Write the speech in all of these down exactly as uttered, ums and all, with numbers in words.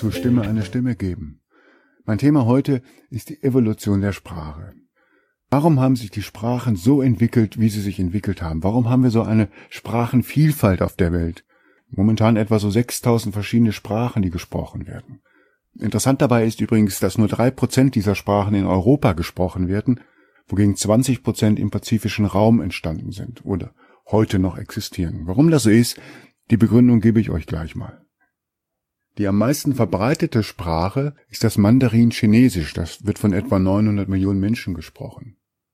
zur Stimme eine Stimme geben. Mein Thema heute ist die Evolution der Sprache. Warum haben sich die Sprachen so entwickelt, wie sie sich entwickelt haben? Warum haben wir so eine Sprachenvielfalt auf der Welt? Momentan etwa so sechstausend verschiedene Sprachen, die gesprochen werden. Interessant dabei ist übrigens, dass nur drei Prozent dieser Sprachen in Europa gesprochen werden, wogegen zwanzig Prozent im pazifischen Raum entstanden sind oder heute noch existieren. Warum das so ist, die Begründung gebe ich euch gleich mal. Die am meisten verbreitete Sprache ist das Mandarin-Chinesisch. Das wird von etwa neunhundert Millionen Menschen gesprochen.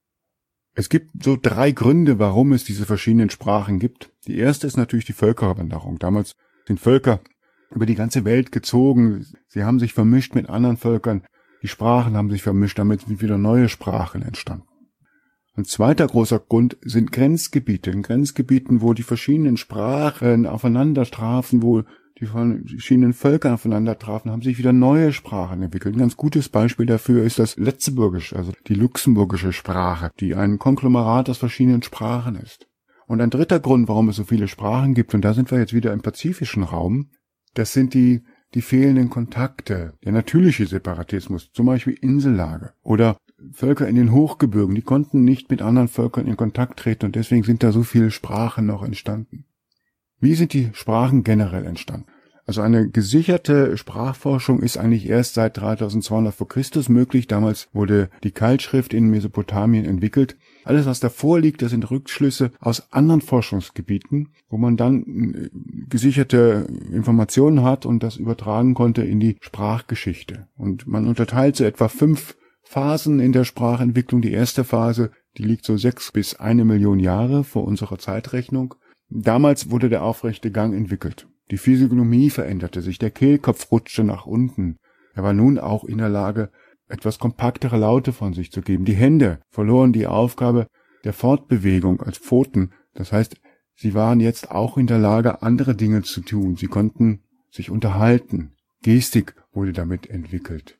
Es gibt so drei Gründe, warum es diese verschiedenen Sprachen gibt. Die erste ist natürlich die Völkerwanderung. Damals sind Völker über die ganze Welt gezogen. Sie haben sich vermischt mit anderen Völkern. Die Sprachen haben sich vermischt. Damit sind wieder neue Sprachen entstanden. Ein zweiter großer Grund sind Grenzgebiete. In Grenzgebieten, wo die verschiedenen Sprachen aufeinander trafen, wo die verschiedenen Völker aufeinander trafen, haben sich wieder neue Sprachen entwickelt. Ein ganz gutes Beispiel dafür ist das Letzteburgisch, also die luxemburgische Sprache, die ein Konglomerat aus verschiedenen Sprachen ist. Und ein dritter Grund, warum es so viele Sprachen gibt, und da sind wir jetzt wieder im pazifischen Raum, das sind die die fehlenden Kontakte, der natürliche Separatismus, zum Beispiel Insellage oder Völker in den Hochgebirgen, die konnten nicht mit anderen Völkern in Kontakt treten und deswegen sind da so viele Sprachen noch entstanden. Wie sind die Sprachen generell entstanden? Also eine gesicherte Sprachforschung ist eigentlich erst seit dreitausendzweihundert vor Christus möglich. Damals wurde die Keilschrift in Mesopotamien entwickelt. Alles, was davor liegt, das sind Rückschlüsse aus anderen Forschungsgebieten, wo man dann gesicherte Informationen hat und das übertragen konnte in die Sprachgeschichte. Und man unterteilt so etwa fünf Phasen in der Sprachentwicklung. Die erste Phase, die liegt so sechs bis eine Million Jahre vor unserer Zeitrechnung. Damals wurde der aufrechte Gang entwickelt. Die Physiognomie veränderte sich, der Kehlkopf rutschte nach unten. Er war nun auch in der Lage, etwas kompaktere Laute von sich zu geben. Die Hände verloren die Aufgabe der Fortbewegung als Pfoten. Das heißt, sie waren jetzt auch in der Lage, andere Dinge zu tun. Sie konnten sich unterhalten. Gestik wurde damit entwickelt.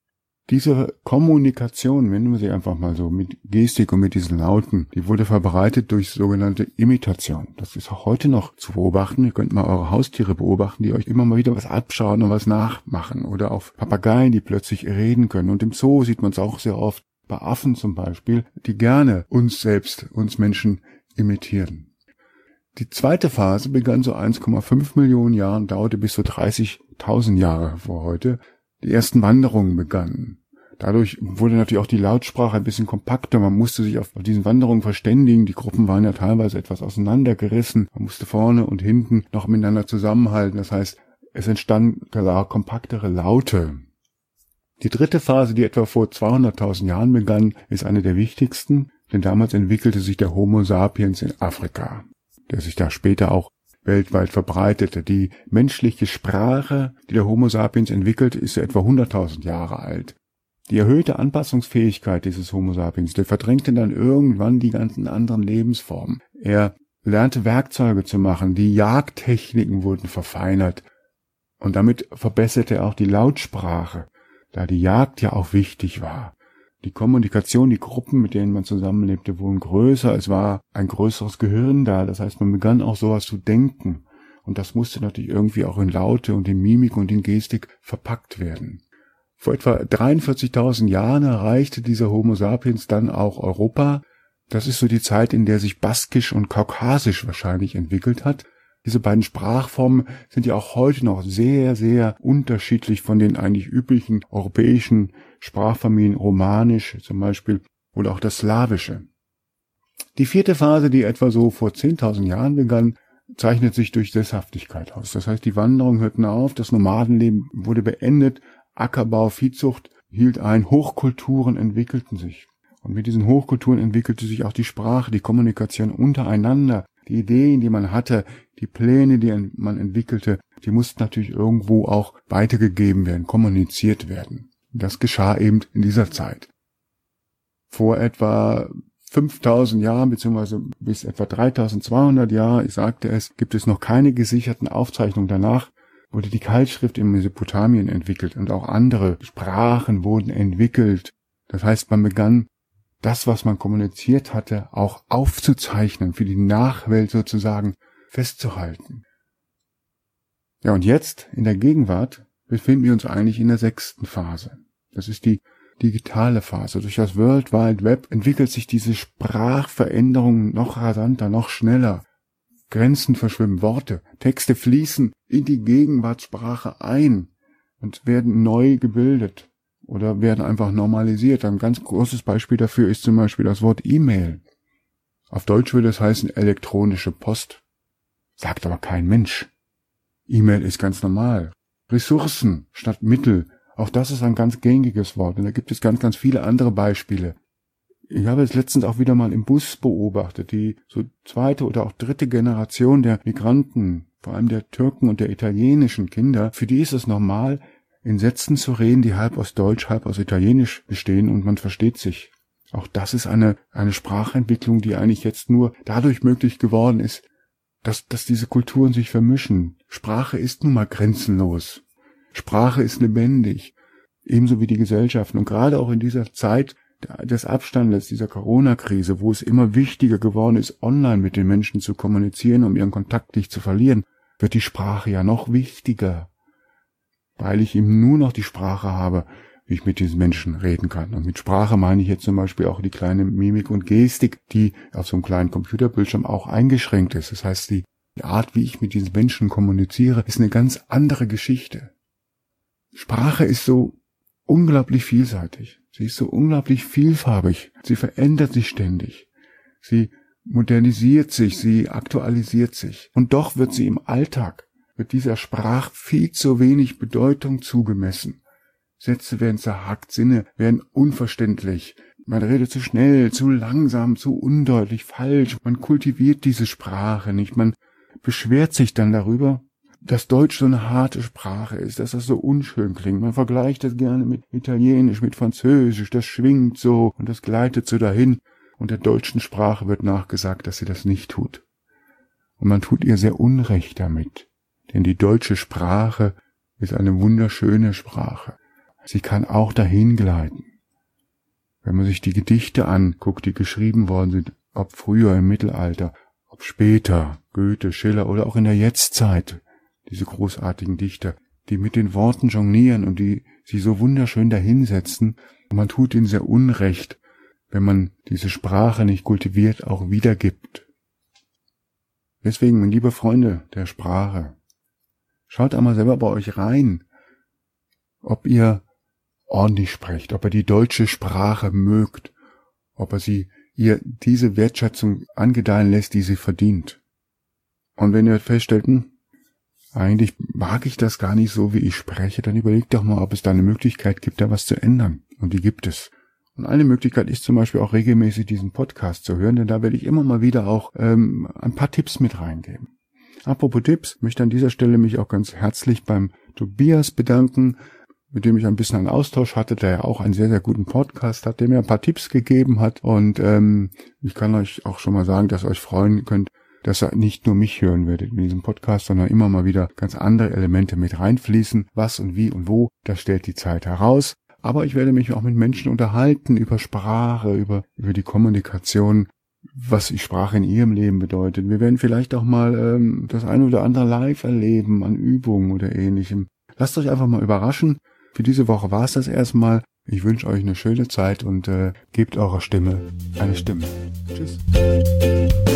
Diese Kommunikation, nennen wir sie einfach mal so, mit Gestik und mit diesen Lauten, die wurde verbreitet durch sogenannte Imitation. Das ist auch heute noch zu beobachten. Ihr könnt mal eure Haustiere beobachten, die euch immer mal wieder was abschauen und was nachmachen. Oder auf Papageien, die plötzlich reden können. Und im Zoo sieht man es auch sehr oft, bei Affen zum Beispiel, die gerne uns selbst, uns Menschen imitieren. Die zweite Phase begann so eins Komma fünf Millionen Jahren, dauerte bis so dreißigtausend Jahre vor heute. Die ersten Wanderungen begannen. Dadurch wurde natürlich auch die Lautsprache ein bisschen kompakter. Man musste sich auf diesen Wanderungen verständigen. Die Gruppen waren ja teilweise etwas auseinandergerissen. Man musste vorne und hinten noch miteinander zusammenhalten. Das heißt, es entstanden klar kompaktere Laute. Die dritte Phase, die etwa vor zweihunderttausend Jahren begann, ist eine der wichtigsten, denn damals entwickelte sich der Homo sapiens in Afrika, der sich da später auch weltweit verbreitete. Die menschliche Sprache, die der Homo sapiens entwickelt, ist ja etwa hunderttausend Jahre alt. Die erhöhte Anpassungsfähigkeit dieses Homo sapiens, der verdrängte dann irgendwann die ganzen anderen Lebensformen. Er lernte Werkzeuge zu machen, die Jagdtechniken wurden verfeinert und damit verbesserte er auch die Lautsprache, da die Jagd ja auch wichtig war. Die Kommunikation, die Gruppen, mit denen man zusammenlebte, wurden größer, es war ein größeres Gehirn da, das heißt, man begann auch sowas zu denken und das musste natürlich irgendwie auch in Laute und in Mimik und in Gestik verpackt werden. Vor etwa dreiundvierzigtausend Jahren erreichte dieser Homo sapiens dann auch Europa. Das ist so die Zeit, in der sich Baskisch und Kaukasisch wahrscheinlich entwickelt hat. Diese beiden Sprachformen sind ja auch heute noch sehr, sehr unterschiedlich von den eigentlich üblichen europäischen Sprachfamilien, Romanisch zum Beispiel oder auch das Slawische. Die vierte Phase, die etwa so vor zehntausend Jahren begann, zeichnet sich durch Sesshaftigkeit aus. Das heißt, die Wanderungen hörten auf, das Nomadenleben wurde beendet, Ackerbau, Viehzucht hielt ein, Hochkulturen entwickelten sich. Und mit diesen Hochkulturen entwickelte sich auch die Sprache, die Kommunikation untereinander, die Ideen, die man hatte, die Pläne, die man entwickelte, die mussten natürlich irgendwo auch weitergegeben werden, kommuniziert werden. Das geschah eben in dieser Zeit. Vor etwa fünftausend Jahren, beziehungsweise bis etwa dreitausendzweihundert Jahre, ich sagte es, gibt es noch keine gesicherten Aufzeichnungen danach, wurde die Keilschrift in Mesopotamien entwickelt und auch andere Sprachen wurden entwickelt. Das heißt, man begann, das, was man kommuniziert hatte, auch aufzuzeichnen, für die Nachwelt sozusagen festzuhalten. Ja, und jetzt, in der Gegenwart, befinden wir uns eigentlich in der sechsten Phase. Das ist die digitale Phase. Durch das World Wide Web entwickelt sich diese Sprachveränderung noch rasanter, noch schneller. Grenzen verschwimmen, Worte, Texte fließen in die Gegenwartssprache ein und werden neu gebildet oder werden einfach normalisiert. Ein ganz großes Beispiel dafür ist zum Beispiel das Wort E-Mail. Auf Deutsch würde es heißen elektronische Post. Sagt aber kein Mensch. E-Mail ist ganz normal. Ressourcen statt Mittel. Auch das ist ein ganz gängiges Wort. Und da gibt es ganz, ganz viele andere Beispiele. Ich habe es letztens auch wieder mal im Bus beobachtet. Die so zweite oder auch dritte Generation der Migranten, vor allem der Türken und der italienischen Kinder, für die ist es normal, in Sätzen zu reden, die halb aus Deutsch, halb aus Italienisch bestehen und man versteht sich. Auch das ist eine, eine Sprachentwicklung, die eigentlich jetzt nur dadurch möglich geworden ist, dass, dass diese Kulturen sich vermischen. Sprache ist nun mal grenzenlos. Sprache ist lebendig, ebenso wie die Gesellschaften. Und gerade auch in dieser Zeit des Abstandes, dieser Corona-Krise, wo es immer wichtiger geworden ist, online mit den Menschen zu kommunizieren, um ihren Kontakt nicht zu verlieren, wird die Sprache ja noch wichtiger, weil ich eben nur noch die Sprache habe, wie ich mit diesen Menschen reden kann. Und mit Sprache meine ich jetzt zum Beispiel auch die kleine Mimik und Gestik, die auf so einem kleinen Computerbildschirm auch eingeschränkt ist. Das heißt, die Art, wie ich mit diesen Menschen kommuniziere, ist eine ganz andere Geschichte. Sprache ist so unglaublich vielseitig. Sie ist so unglaublich vielfarbig. Sie verändert sich ständig. Sie modernisiert sich, sie aktualisiert sich. Und doch wird sie im Alltag, wird dieser Sprache viel zu wenig Bedeutung zugemessen. Sätze werden zerhackt, Sinne werden unverständlich. Man redet zu schnell, zu langsam, zu undeutlich, falsch. Man kultiviert diese Sprache nicht. Man beschwert sich dann darüber, dass Deutsch so eine harte Sprache ist, dass das so unschön klingt. Man vergleicht das gerne mit Italienisch, mit Französisch, das schwingt so und das gleitet so dahin. Und der deutschen Sprache wird nachgesagt, dass sie das nicht tut. Und man tut ihr sehr Unrecht damit. Denn die deutsche Sprache ist eine wunderschöne Sprache. Sie kann auch dahin gleiten. Wenn man sich die Gedichte anguckt, die geschrieben worden sind, ob früher im Mittelalter, ob später, Goethe, Schiller oder auch in der Jetztzeit, diese großartigen Dichter, die mit den Worten jonglieren und die sie so wunderschön dahinsetzen. Und man tut ihnen sehr Unrecht, wenn man diese Sprache nicht kultiviert, auch wiedergibt. Deswegen, meine liebe Freunde der Sprache, schaut einmal selber bei euch rein, ob ihr ordentlich sprecht, ob ihr die deutsche Sprache mögt, ob ihr sie ihr diese Wertschätzung angedeihen lässt, die sie verdient. Und wenn ihr feststellt, hm, eigentlich mag ich das gar nicht so, wie ich spreche, dann überlegt doch mal, ob es da eine Möglichkeit gibt, da was zu ändern. Und die gibt es. Und eine Möglichkeit ist zum Beispiel auch regelmäßig diesen Podcast zu hören, denn da werde ich immer mal wieder auch ähm, ein paar Tipps mit reingeben. Apropos Tipps, möchte an dieser Stelle mich auch ganz herzlich beim Tobias bedanken, mit dem ich ein bisschen einen Austausch hatte, der ja auch einen sehr, sehr guten Podcast hat, der mir ein paar Tipps gegeben hat. Und ähm, ich kann euch auch schon mal sagen, dass ihr euch freuen könnt, dass ihr nicht nur mich hören werdet in diesem Podcast, sondern immer mal wieder ganz andere Elemente mit reinfließen. Was und wie und wo, das stellt die Zeit heraus. Aber ich werde mich auch mit Menschen unterhalten über Sprache, über, über die Kommunikation, was die Sprache in ihrem Leben bedeutet. Wir werden vielleicht auch mal ähm, das eine oder andere live erleben an Übungen oder Ähnlichem. Lasst euch einfach mal überraschen. Für diese Woche war es das erstmal. Ich wünsche euch eine schöne Zeit und äh, gebt eurer Stimme eine Stimme. Tschüss.